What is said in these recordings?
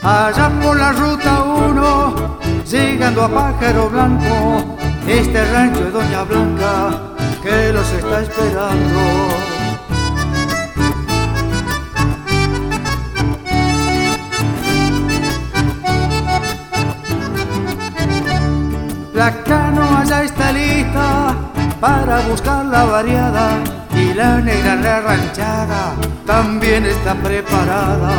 Allá por la ruta 1, llegando a Pájaro Blanco, este rancho de Doña Blanca que los está esperando. La canoa ya está lista para buscar la variada, y la negra en la ranchada también está preparada.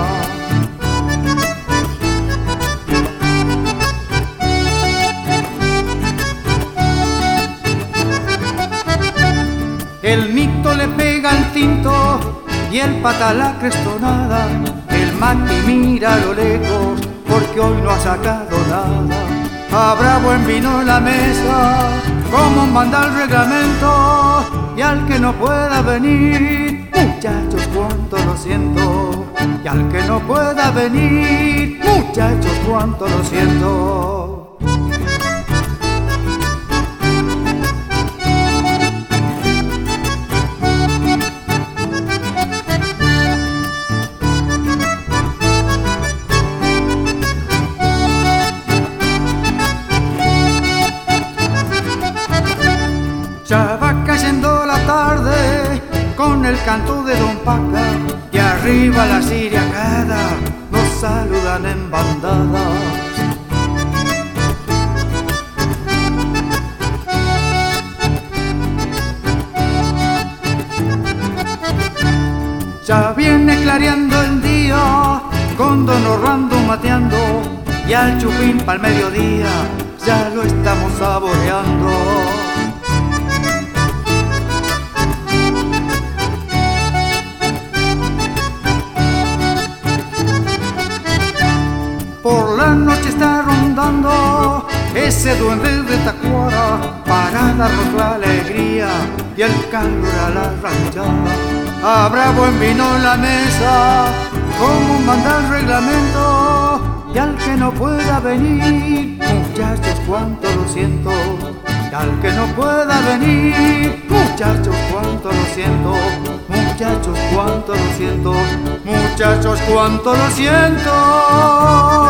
El mito le pega al tinto y el pata la crestonada. El maqui mira a lo lejos porque hoy no ha sacado nada. Habrá buen vino en la mesa, como manda el reglamento, y al que no pueda venir, muchachos, cuánto lo siento. Y al que no pueda venir, muchachos, cuánto lo siento. Ya va cayendo la tarde con el canto de Don Paca, y arriba la siriacada nos saludan en bandadas. Ya viene clareando el día con Don Orlando mateando, y al chupín pa'l mediodía ya lo estamos saboreando. Por la noche está rondando ese duende de Tacuara para darnos la alegría y el calor a la ranchada. Habrá buen vino en la mesa, como manda el reglamento, y al que no pueda venir, muchachos, cuánto lo siento. Y al que no pueda venir, muchachos, cuánto lo siento. Muchachos, cuánto lo siento. Muchachos, cuánto lo siento.